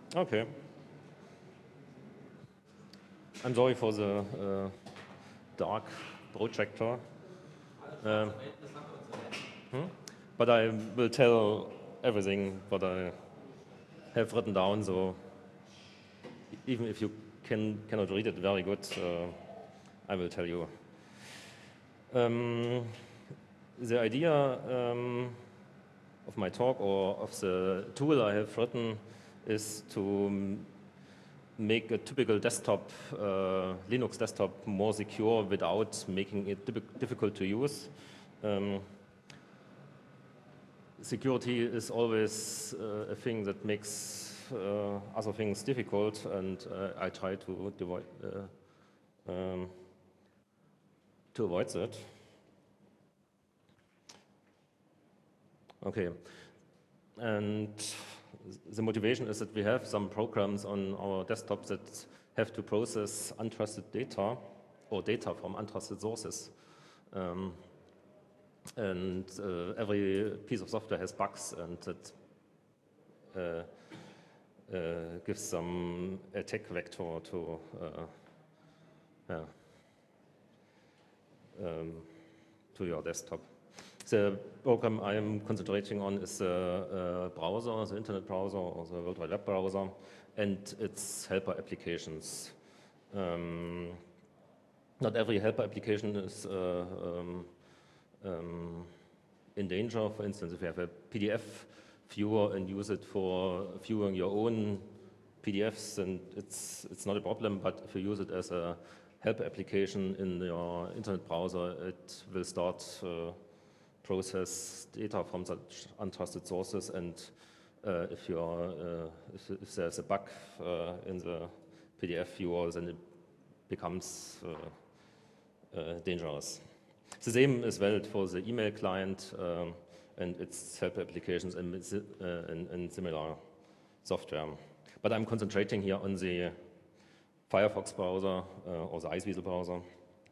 Okay. I'm sorry for the dark projector. Um, but I will tell everything what I have written down, so even if you cannot read it very good, I will tell you. The idea of my talk or of the tool I have written is to make a typical desktop, Linux desktop more secure without making it difficult to use. Security is always a thing that makes other things difficult, and I try to avoid that. Okay, and the motivation is that we have some programs on our desktop that have to process untrusted data or data from untrusted sources. And every piece of software has bugs, and that gives some attack vector to your desktop. The program I am concentrating on is the browser, the internet browser or the World Wide Web browser, and its helper applications. Not every helper application is in danger. For instance, if you have a PDF viewer and use it for viewing your own PDFs, then it's not a problem. But if you use it as a helper application in your internet browser, it will start process data from such untrusted sources, and if there's a bug in the PDF viewer, then it becomes dangerous. The same is valid for the email client and its helper applications and similar software. But I'm concentrating here on the Firefox browser or the Iceweasel browser.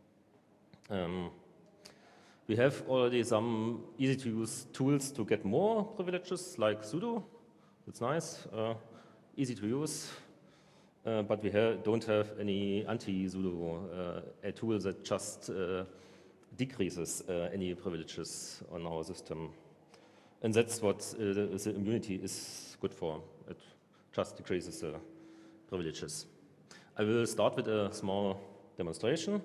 We have already some easy-to-use tools to get more privileges, like sudo. It's nice, easy to use, but we don't have any anti-sudo, a tool that just decreases any privileges on our system. And that's what the immunity is good for. It just decreases the privileges. I will start with a small demonstration.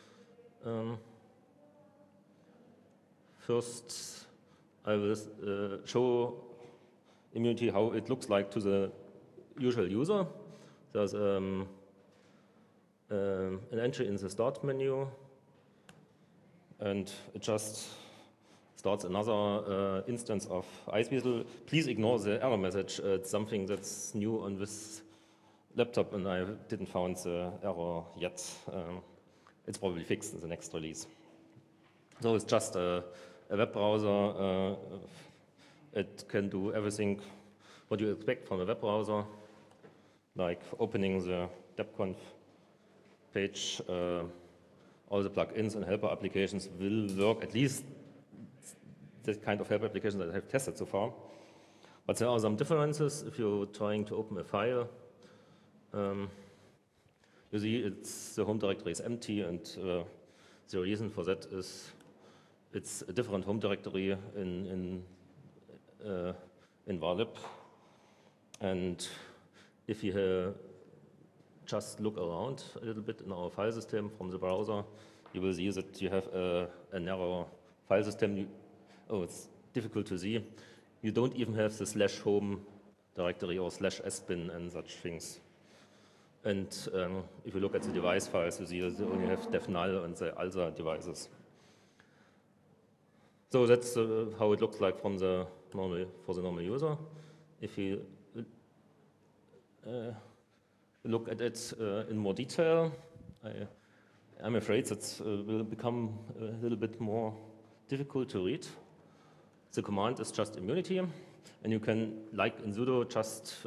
First, I will show immunity how it looks like to the usual user. There's an entry in the start menu, and it just starts another instance of Iceweasel. Please ignore the error message. It's something that's new on this laptop, and I didn't find the error yet. It's probably fixed in the next release. So it's just a web browser. It can do everything what you expect from a web browser, like opening the debconf page. All the plugins and helper applications will work, at least the kind of helper applications that I have tested so far. But there are some differences if you're trying to open a file. You see the home directory is empty, and the reason for that is it's a different home directory in varlib. And if you just look around a little bit in our file system from the browser, you will see that you have a narrow file system. It's difficult to see. You don't even have the /home directory or /sbin and such things. And if you look at the device files, you see that you only have dev null and the ALSA devices. So that's how it looks like for the normal user. If you look at it in more detail, I'm afraid that will become a little bit more difficult to read. The command is just immunity, and you can, like in sudo, just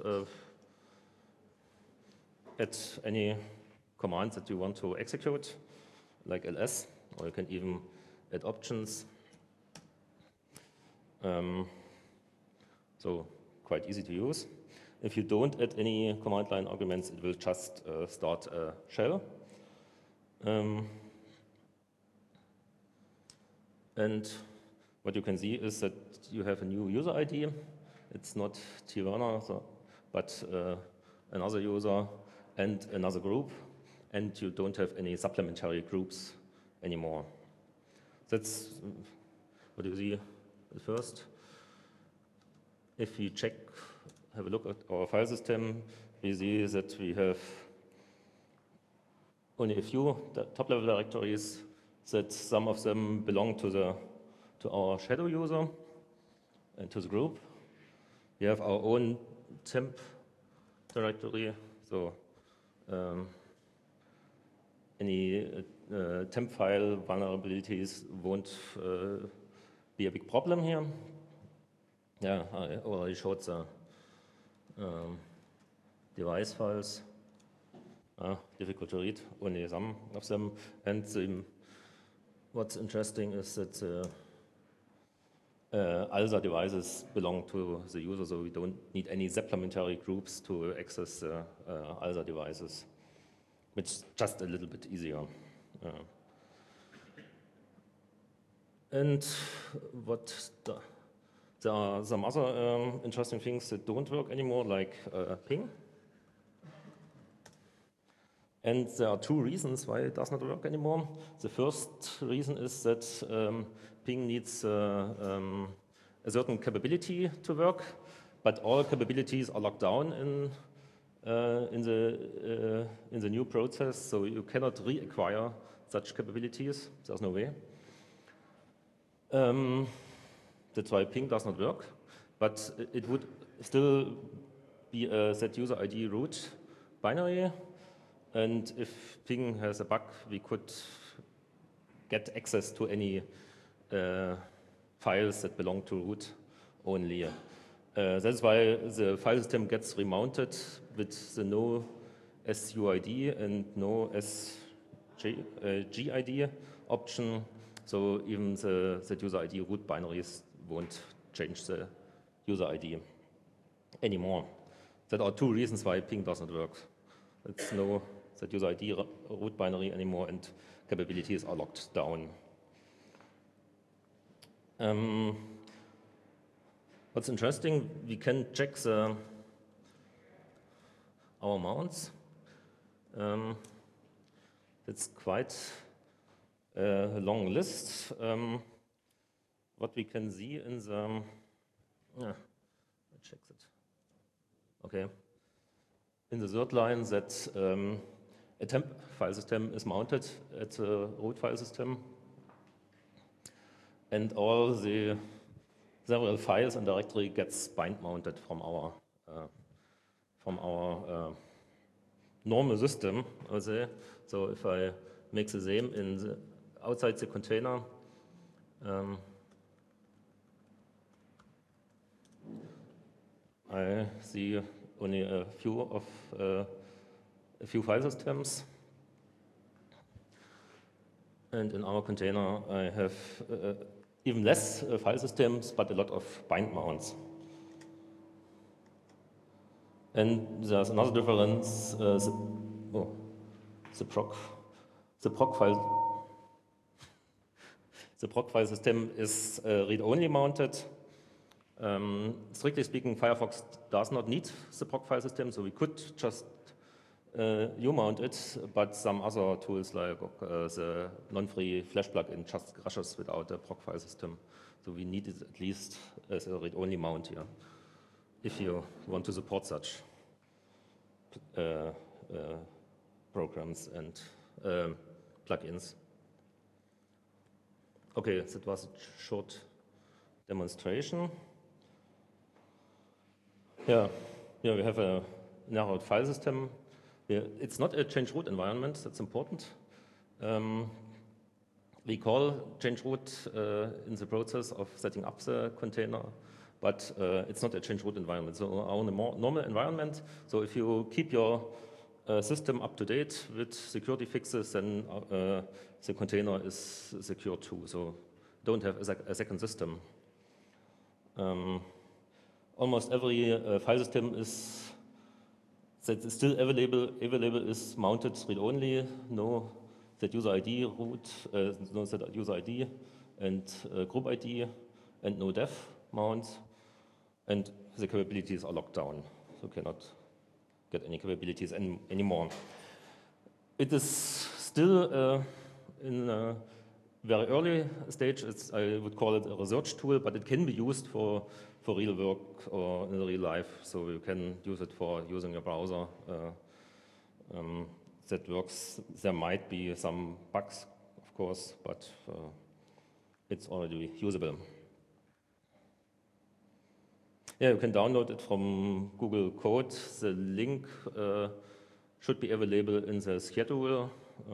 add any command that you want to execute, like ls, or you can even add options. So quite easy to use. If you don't add any command line arguments, it will just start a shell. And what you can see is that you have a new user ID. It's not T. Werner, but another user and another group. And you don't have any supplementary groups anymore. That's what you see at first. If we have a look at our file system, we see that we have only a few top-level directories, that some of them belong to our shadow user and to the group. We have our own temp directory, so any temp file vulnerabilities won't be a big problem here. Yeah, I already showed the device files. Difficult to read, only some of them. And what's interesting is that ALSA devices belong to the user, so we don't need any supplementary groups to access the ALSA devices, which is just a little bit easier. And there are some other interesting things that don't work anymore, like ping. And there are two reasons why it does not work anymore. The first reason is that ping needs a certain capability to work, but all capabilities are locked down in the new process, so you cannot reacquire such capabilities. There's no way. That's why ping does not work, but it would still be a set user ID root binary. And if ping has a bug, we could get access to any files that belong to root only. That's why the file system gets remounted with the no SUID and no SGID option. So even the user ID root binaries won't change the user ID anymore. There are two reasons why ping doesn't work. It's no that user ID root binary anymore, and capabilities are locked down. What's interesting, we can check our mounts. It's quite a long list. What we can see in the, let's check that. Okay. In the third line, that a temp file system is mounted at the root file system, and all the several files and directory gets bind mounted from our normal system. Also, so if I make the same outside the container, I see only a few file systems, and in our container I have even less file systems, but a lot of bind mounts. And there's another difference. The proc file system is read-only mounted. Strictly speaking, Firefox does not need the proc file system, so we could just U-mount it, but some other tools like the non-free Flash plugin just crashes without a proc file system. So we need it at least as a read-only mount here, if you want to support such programs and plugins. Okay, that was a short demonstration. Yeah, we have a narrowed file system. It's not a change root environment, that's important. We call change root in the process of setting up the container, but it's not a change root environment. So our normal environment, so if you keep your system up to date with security fixes, then the container is secure too. So don't have a second system. almost every file system that is still available is mounted read-only, no that user ID root, no that user ID and group ID, and no def mounts, and the capabilities are locked down, so cannot get any capabilities anymore. It is still in a very early stage. I would call it a research tool, but it can be used for real work or in real life. So you can use it for using a browser that works. There might be some bugs, of course, but it's already usable. Yeah, you can download it from Google Code. The link should be available in the schedule.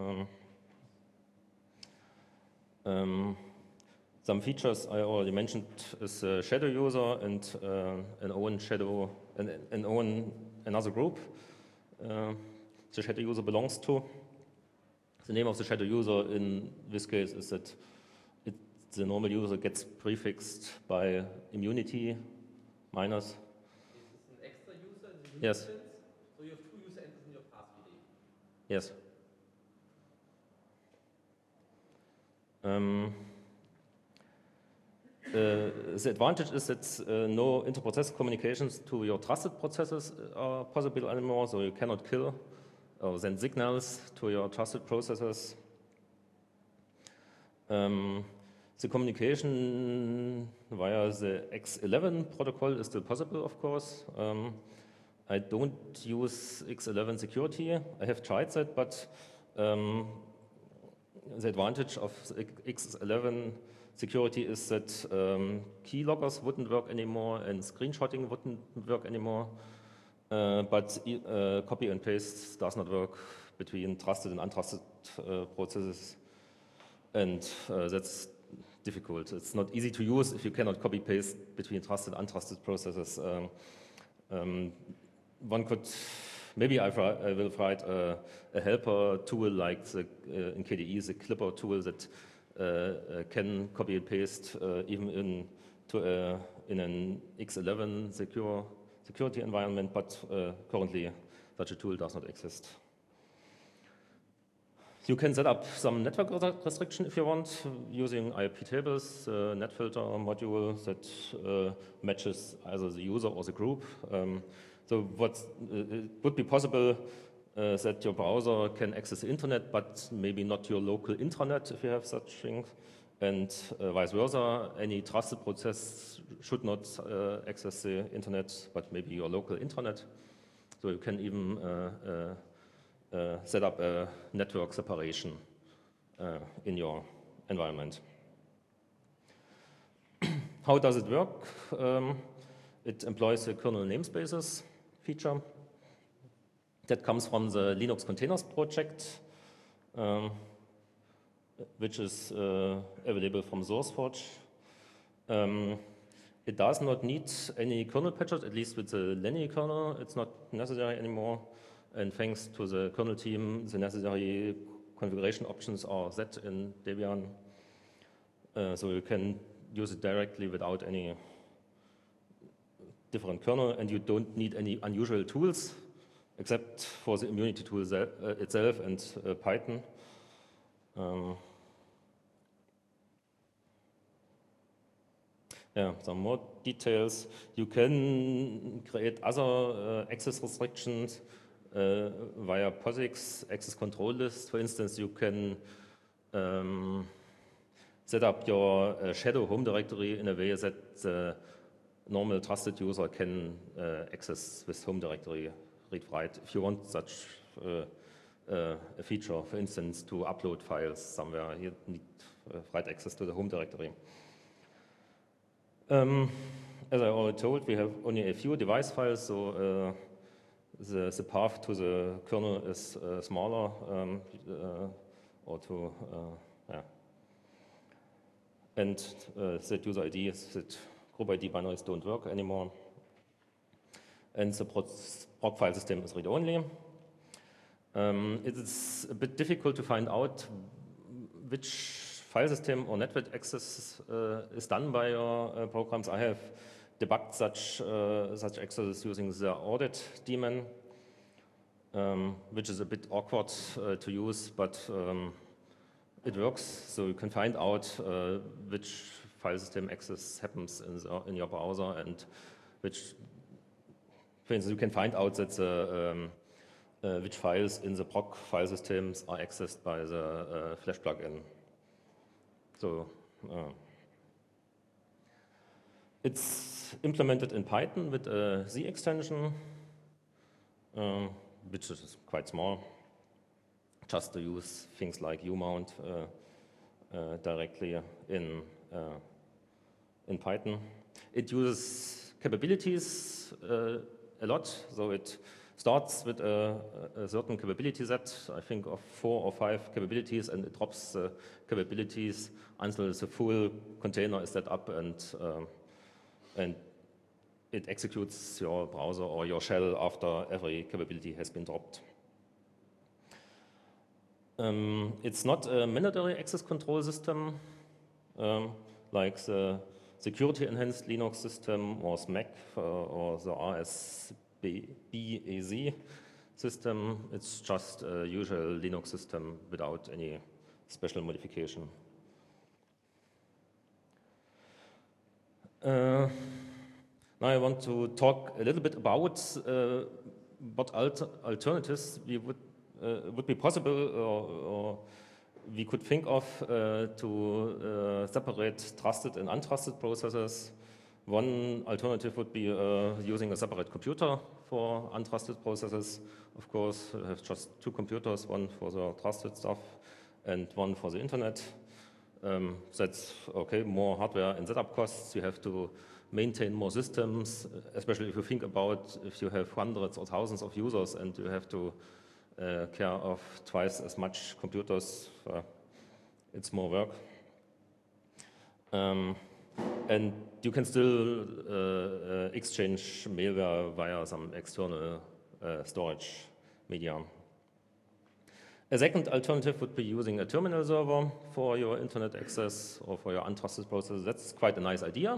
Some features I already mentioned is a shadow user and an own shadow, another group the shadow user belongs to. The name of the shadow user in this case is that the normal user gets prefixed by immunity minus. Is this an extra user in the user Yes. instance? So you have two user entities in your path ID? Yes. The advantage is that no inter-process communications to your trusted processes are possible anymore, so you cannot kill or send signals to your trusted processes. The communication via the X11 protocol is still possible, of course. I don't use X11 security. I have tried that, but the advantage of X11 security is that keyloggers wouldn't work anymore and screenshotting wouldn't work anymore. But copy and paste does not work between trusted and untrusted processes. And that's difficult. It's not easy to use if you cannot copy paste between trusted and untrusted processes. One could, maybe I will write a helper tool like in KDE, the Clipper tool that can copy and paste even in an X11 security environment, but currently such a tool does not exist. You can set up some network restriction if you want, using IP tables, NetFilter module that matches either the user or the group. So what it would be possible that your browser can access the internet, but maybe not your local intranet if you have such things, and vice versa. Any trusted process should not access the internet, but maybe your local intranet. So you can even set up a network separation in your environment. How does it work? It employs the kernel namespaces feature that comes from the Linux Containers project, which is available from SourceForge. It does not need any kernel patches, at least with the Lenny kernel. It's not necessary anymore. And thanks to the kernel team, the necessary configuration options are set in Debian. So you can use it directly without any different kernel, and you don't need any unusual tools, except for the immunity tool itself and Python. Yeah, some more details. You can create other access restrictions via POSIX access control list. For instance, you can set up your shadow home directory in a way that the normal trusted user can access this home directory read-write. If you want such a feature, for instance, to upload files somewhere, you need write access to the home directory. As I already told, we have only a few device files, so the path to the kernel is smaller, yeah. And that user ID, that group ID binaries don't work anymore. And the proc file system is read-only. It is a bit difficult to find out which file system or network access is done by your programs. I have debugged such access using the audit daemon, which is a bit awkward to use, but it works. So you can find out which file system access happens in your browser, and which, for instance, you can find out that which files in the proc file systems are accessed by the Flash plugin. So it's implemented in Python with a Z extension, which is quite small, just to use things like umount directly in Python. It uses capabilities a lot, so it starts with a certain capability set, I think of 4 or 5 capabilities, and it drops the capabilities until the full container is set up, and it executes your browser or your shell after every capability has been dropped. It's not a mandatory access control system like the security enhanced Linux system or SMAC or the RSBAZ system. It's just a usual Linux system without any special modification. Now I want to talk a little bit about what alternatives would be possible or we could think of to separate trusted and untrusted processes. One alternative would be using a separate computer for untrusted processes. Of course, you have just 2 computers, one for the trusted stuff and one for the internet. That's okay, more hardware and setup costs. You have to maintain more systems, especially if you think about if you have hundreds or thousands of users and you have to care of twice as much computers. It's more work. And you can still exchange malware via some external storage media. A second alternative would be using a terminal server for your internet access or for your untrusted processes. That's quite a nice idea.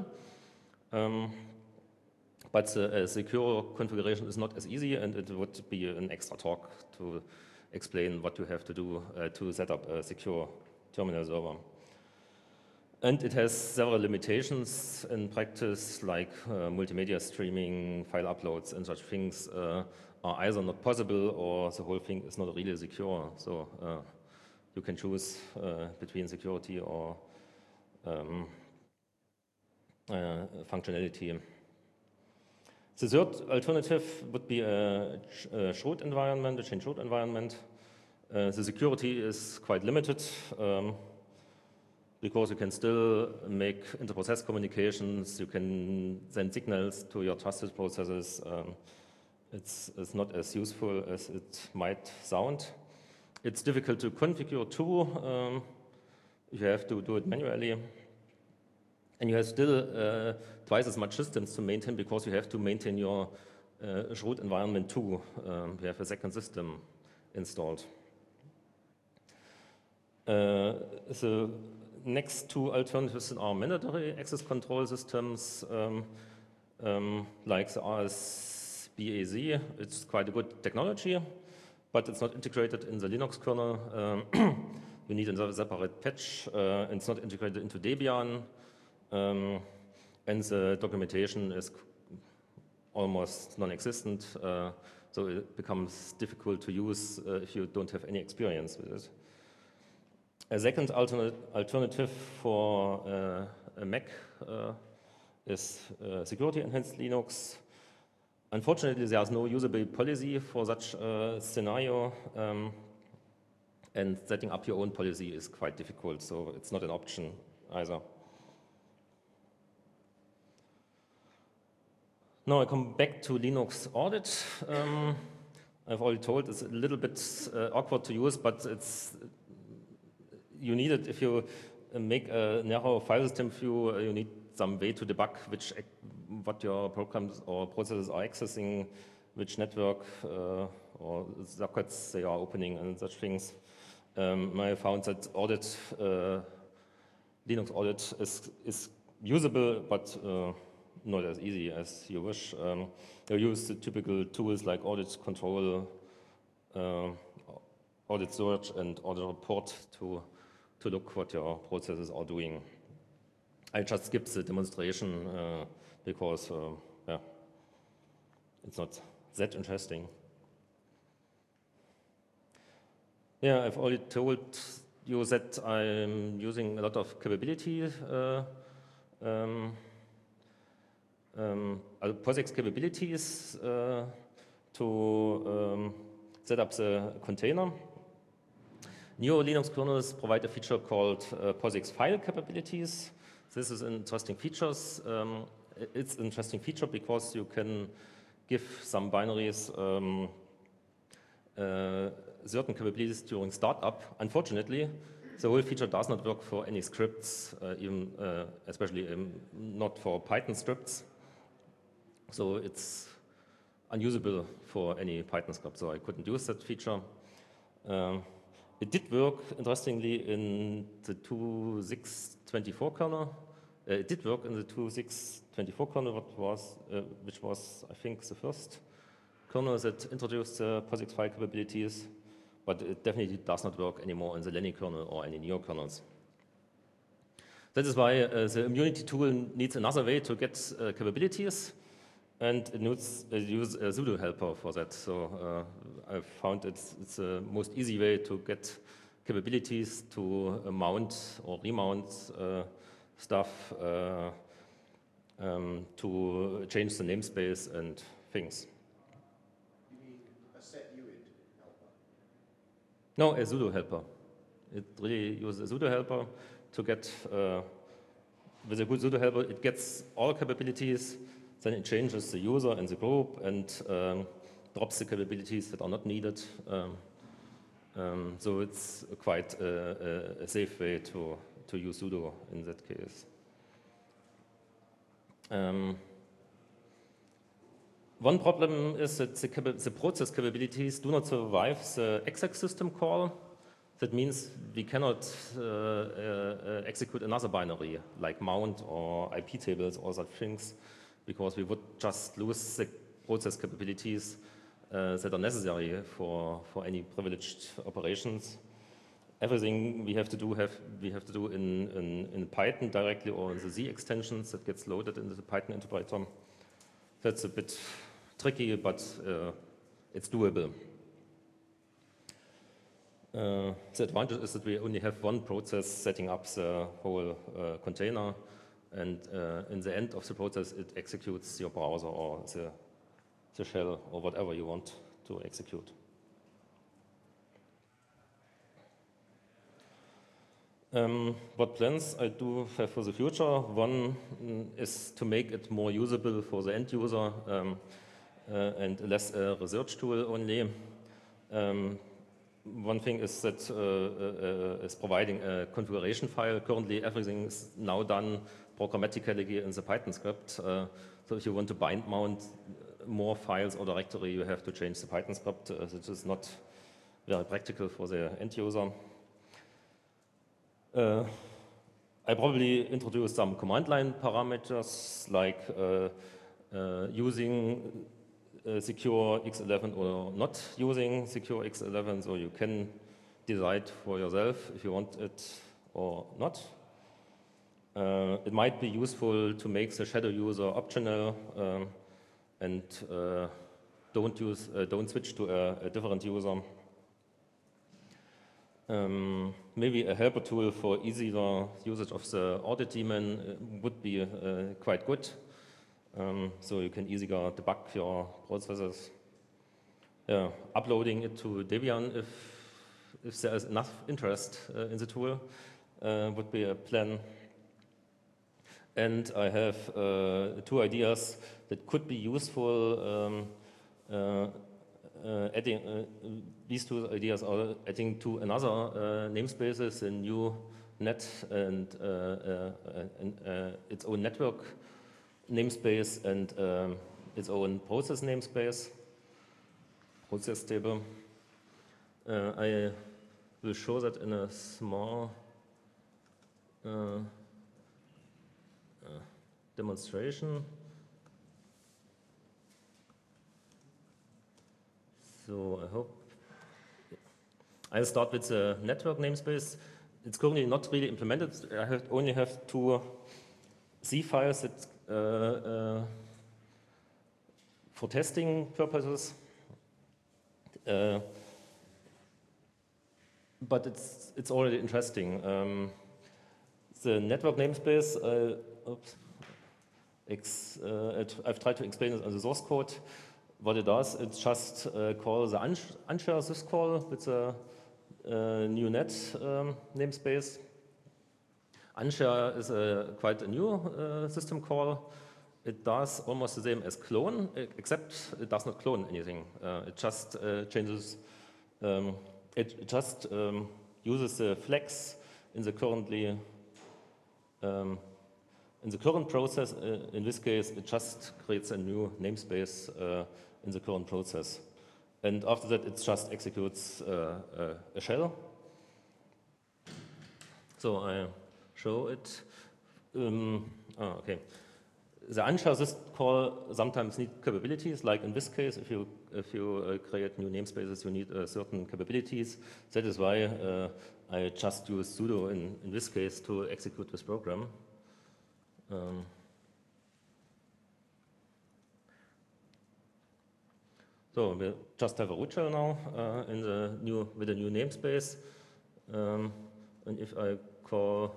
But a secure configuration is not as easy, and it would be an extra talk to explain what you have to do to set up a secure terminal server. And it has several limitations in practice, like multimedia streaming, file uploads, and such things are either not possible or the whole thing is not really secure. So you can choose between security or functionality. The third alternative would be a chroot environment, a chain chroot environment. The security is quite limited because you can still make inter-process communications, you can send signals to your trusted processes. It's not as useful as it might sound. It's difficult to configure too. You have to do it manually. And you have still twice as much systems to maintain because you have to maintain your chroot environment too. You have a second system installed. The next 2 alternatives are mandatory access control systems, like the RSBAZ. It's quite a good technology, but it's not integrated in the Linux kernel. You need a separate patch. It's not integrated into Debian. And the documentation is almost non-existent, so it becomes difficult to use if you don't have any experience with it. A second alternative for a Mac is security enhanced Linux. Unfortunately, there's no usable policy for such a scenario, and setting up your own policy is quite difficult, so it's not an option either. Now I come back to Linux audit. I've already told it's a little bit awkward to use, but you need it if you make a narrow file system view. You need some way to debug what your programs or processes are accessing, which network or sockets they are opening, and such things. I found that Linux audit is usable, but not as easy as you wish. You use the typical tools like audit control, audit search, and audit report to look what your processes are doing. I just skipped the demonstration because yeah, it's not that interesting. Yeah, I've already told you that I'm using a lot of capability, POSIX capabilities to set up the container. Neo Linux kernels provide a feature called POSIX file capabilities. This is an interesting feature. It's an interesting feature because you can give some binaries certain capabilities during startup. Unfortunately, the whole feature does not work for any scripts, even especially not for Python scripts. So it's unusable for any Python script, so I couldn't use that feature. It did work, interestingly, in the 2.6.24 kernel. It did work in the 2.6.24 kernel, which was, I think, the first kernel that introduced the POSIX file capabilities, but it definitely does not work anymore in the Lenny kernel or any Neo kernels. That is why the immunity tool needs another way to get capabilities, and it needs to use a sudo helper for that. So I found it's the most easy way to get capabilities to mount or remount stuff, to change the namespace and things. You mean a setuid helper? No, a sudo helper. It really uses a sudo helper to get, with a good sudo helper, it gets all capabilities, then it changes the user and the group and drops the capabilities that are not needed. So it's quite a safe way to use sudo in that case. One problem is that the process capabilities do not survive the exec system call. That means we cannot execute another binary like mount or IP tables or such things, because we would just lose the process capabilities that are necessary for any privileged operations. Everything we have to do in Python directly or in the Z extensions that gets loaded into the Python interpreter. That's a bit tricky, but it's doable. The advantage is that we only have one process setting up the whole container, and in the end of the process, it executes your browser or the shell or whatever you want to execute. What plans I do have for the future? One is to make it more usable for the end user and less a research tool only. One thing is that is providing a configuration file. Currently, everything is now done programmatically in the Python script. So if you want to bind mount more files or directory, you have to change the Python script, which is not very practical for the end user. I probably introduce some command line parameters like using secure x11 or not using secure x11, so you can decide for yourself if you want it or not. It might be useful to make the shadow user optional and don't switch to a different user. Maybe a helper tool for easier usage of the audit daemon would be quite good. So you can easier debug your processes. Uploading it to Debian if there is enough interest in the tool would be a plan. And I have 2 ideas that could be useful. These 2 ideas are adding to another namespaces, a new net and its own network namespace and its own process namespace, process table. I will show that in a small demonstration. So I hope. I'll start with the network namespace. It's currently not really implemented. I only have two C files that, for testing purposes. But it's already interesting. The network namespace, I've tried to explain it on the source code. What it does, it just calls the unshare syscall with the new net namespace. Unshare is quite a new system call. It does almost the same as clone, except it does not clone anything. It just changes. It just uses the flags in the currently in the current process. In this case, it just creates a new namespace in the current process, and after that, it just executes a shell. So I show it. Okay. The unshare syscall sometimes need capabilities, like in this case, if you create new namespaces, you need certain capabilities. That is why I just use sudo in this case to execute this program. So we just have a root shell now with a new namespace, and if I call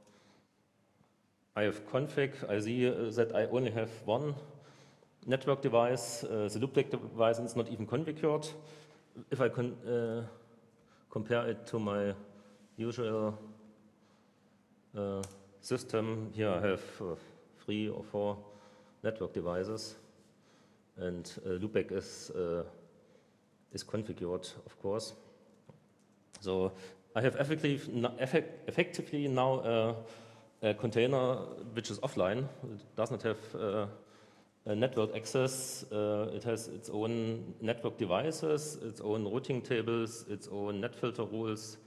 ifconfig, I see that I only have one network device. The loopback device is not even configured. If I compare it to my usual system, here I have 3 or 4 network devices, and loopback is configured, of course. So I have effectively now a container which is offline. It does not have a network access. It has its own network devices, its own routing tables, its own net filter rules.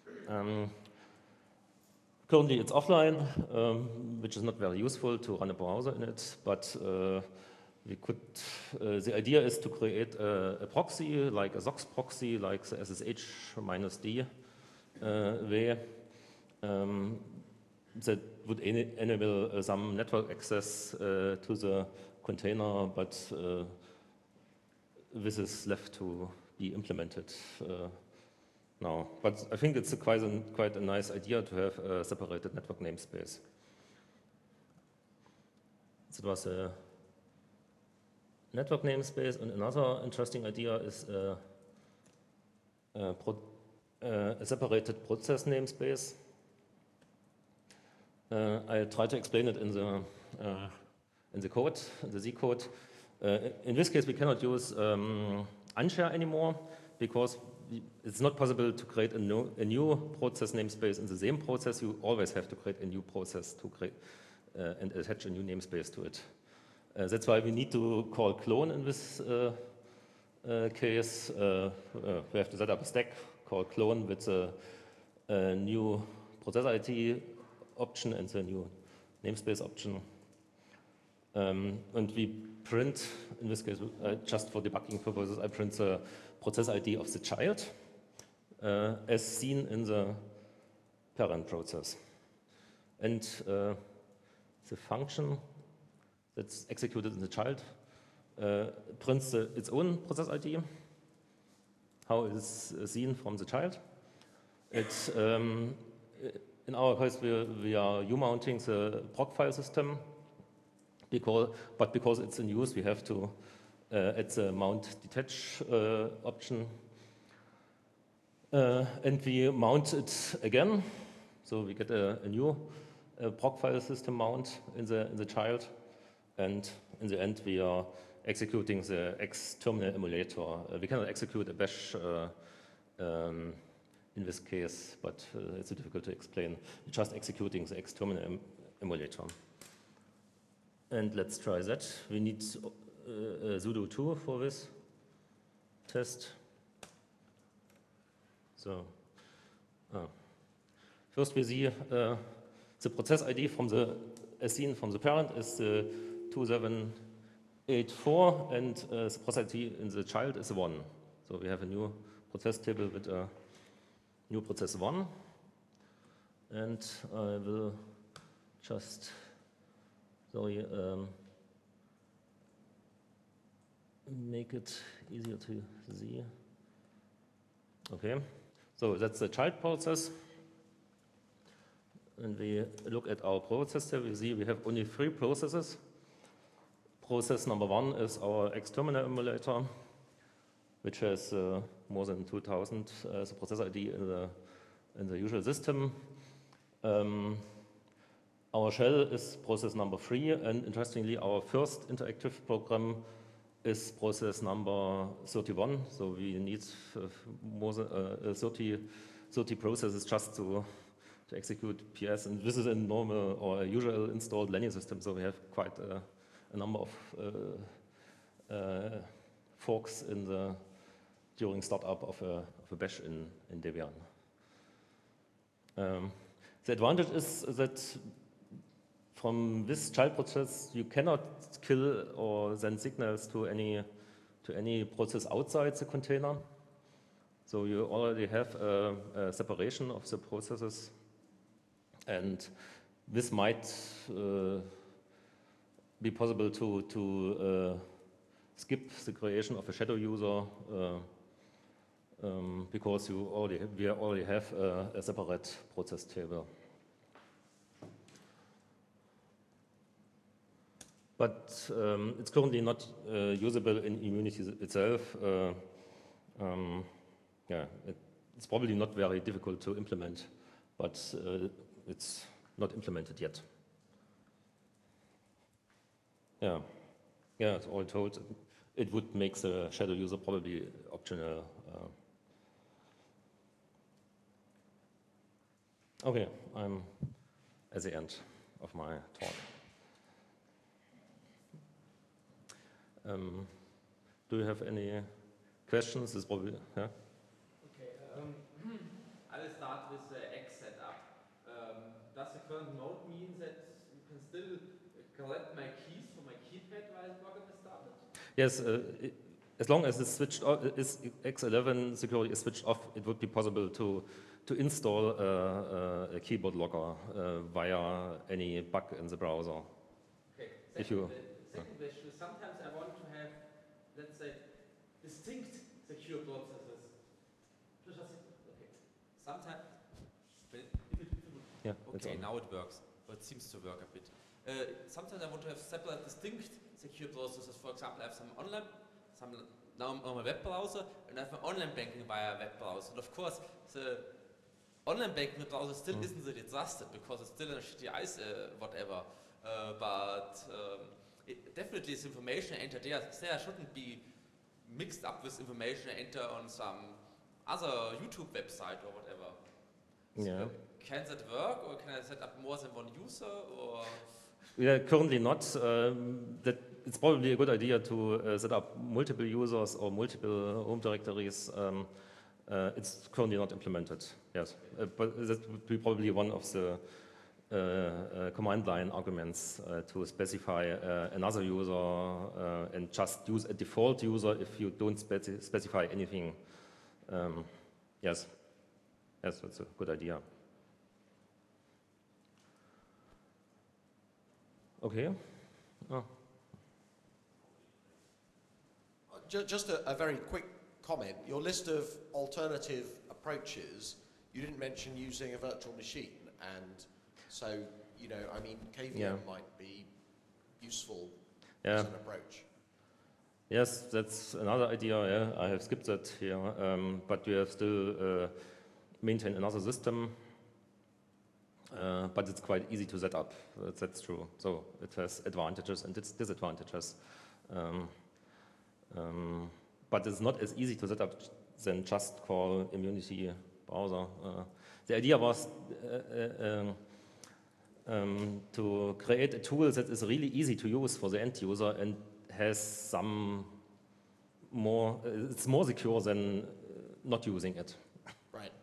Currently it's offline, which is not very useful to run a browser in it, but we could, the idea is to create a proxy, like a SOX proxy, like the SSH-D way, that would enable some network access to the container, but this is left to be implemented now. But I think it's quite a nice idea to have a separated network namespace. That was a network namespace, and another interesting idea is a separated process namespace. I try to explain it in the code, the Z code. In this case, we cannot use unshare anymore because it's not possible to create a new process namespace in the same process. You always have to create a new process to create and attach a new namespace to it. That's why we need to call clone in this case. We have to set up a stack called clone with a new process ID option and the new namespace option. And we print, in this case, just for debugging purposes, I print the process ID of the child as seen in the parent process. And the function that's executed in the child prints its own process ID, how it is seen from the child. It's, in our case, we are U-mounting the proc file system, but because it's in use, we have to add the mount detach option. And we mount it again, so we get a new proc file system mount in the child. And in the end, we are executing the X terminal emulator. We cannot execute a bash in this case, but it's difficult to explain. We're just executing the X terminal emulator. And let's try that. We need sudo 2 for this test. So, first we see the process ID from as seen from the parent is 2784, and the process ID in the child is 1. So we have a new process table with a new process 1. And I will just, make it easier to see. Okay, so that's the child process. And we look at our process table, we see we have only 3 processes. Process number 1 is our X-terminal emulator, which has more than 2,000 as a process ID in the usual system. Our shell is process number 3, and interestingly, our first interactive program is process number 31. So we need more than 30 processes just to execute PS, and this is a normal or a usual installed Linux system. So we have quite a number of forks during startup of a bash in Debian. The advantage is that from this child process, you cannot kill or send signals to any process outside the container. So you already have a separation of the processes, and this might be possible to skip the creation of a shadow user because we already have a separate process table. But it's currently not usable in Immunity itself. It's probably not very difficult to implement, but it's not implemented yet. It's all told. It would make the shadow user probably optional. Okay, I'm at the end of my talk. Do you have any questions? This is probably, yeah? Okay, I will start with the X setup. Does the current mode mean that you can still collect my keys from my keypad while the program is started? Yes, as long as it's switched off, X11 security is switched off, it would be possible to install a keyboard locker via any bug in the browser. Okay, Second question is sometimes I want to have, let's say, distinct secure processes. Okay, sometimes. Yeah, okay, now it works. Or it seems to work a bit. Sometimes I want to have separate, distinct secure processes. For example, I have some online, now I'm on my web browser, and I have my online banking via web browser. And of course, the online banking browser still isn't really trusted because it's still in a shitty ICE, whatever. Definitely this information I enter there shouldn't be mixed up with information I enter on some other YouTube website or whatever. Yeah. Can that work, or can I set up more than one user, or? Yeah, currently not. That it's probably a good idea to set up multiple users or multiple home directories. It's currently not implemented. Yes, but that would be probably one of the command line arguments to specify another user and just use a default user if you don't specify anything. Yes, that's a good idea. Okay. Oh. Just a very quick comment. Your list of alternative approaches, you didn't mention using a virtual machine, and so, I mean, KVM might be useful as an approach. Yes, that's another idea. Yeah, I have skipped that here, but we have still maintained another system. But it's quite easy to set up. That's true. So it has advantages and its disadvantages. But it's not as easy to set up than just call Immunity browser. The idea was to create a tool that is really easy to use for the end user and has some more, it's more secure than not using it. Right.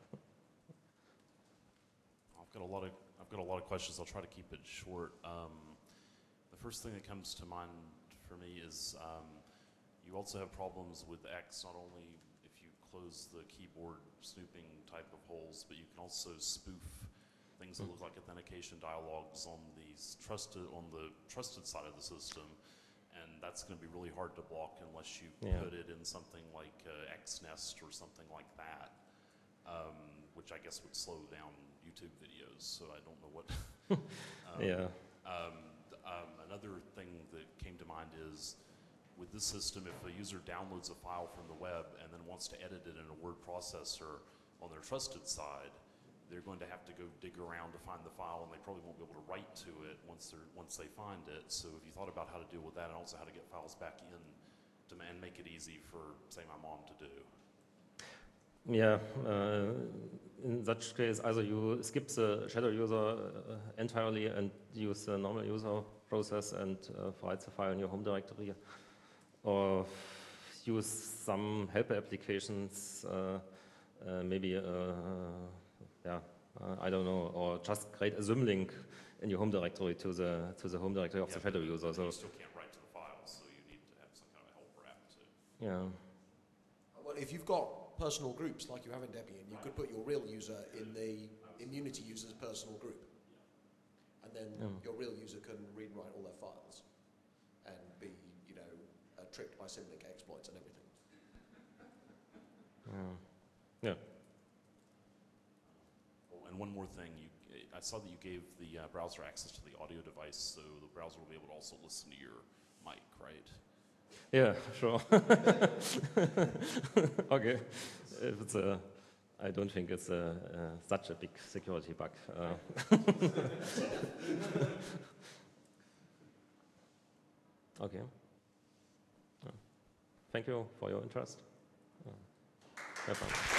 I've got a lot of questions. I'll try to keep it short. The first thing that comes to mind for me is you also have problems with X, not only if close the keyboard snooping type of holes, but you can also spoof things that look like authentication dialogues on the trusted side of the system, and that's going to be really hard to block unless you put it in something like XNest or something like that, which I guess would slow down YouTube videos. So I don't know what. Another thing that came to mind is, with this system, if a user downloads a file from the web and then wants to edit it in a word processor on their trusted side, they're going to have to go dig around to find the file, and they probably won't be able to write to it once they find it. So if you thought about how to deal with that, and also how to get files back in and make it easy for, say, my mom to do. Yeah, in such case, either you skip the shadow user entirely and use the normal user process and write the file in your home directory, or use some helper applications, maybe, I don't know, or just create a symlink in your home directory to the home directory of the shadow user. So you still can't write to the file, so you need to have some kind of a helper app too. Yeah. Well, if you've got personal groups like you have in Debian, you could put your real user in the immunity user's personal group. And then your real user can read and write all their files and be, tricked by symlink exploits and everything. Yeah. Oh, and one more thing, I saw that you gave the browser access to the audio device, so the browser will be able to also listen to your mic, right? Yeah, sure. Okay. If it's I don't think it's such a big security bug. Okay. Thank you for your interest. Have fun.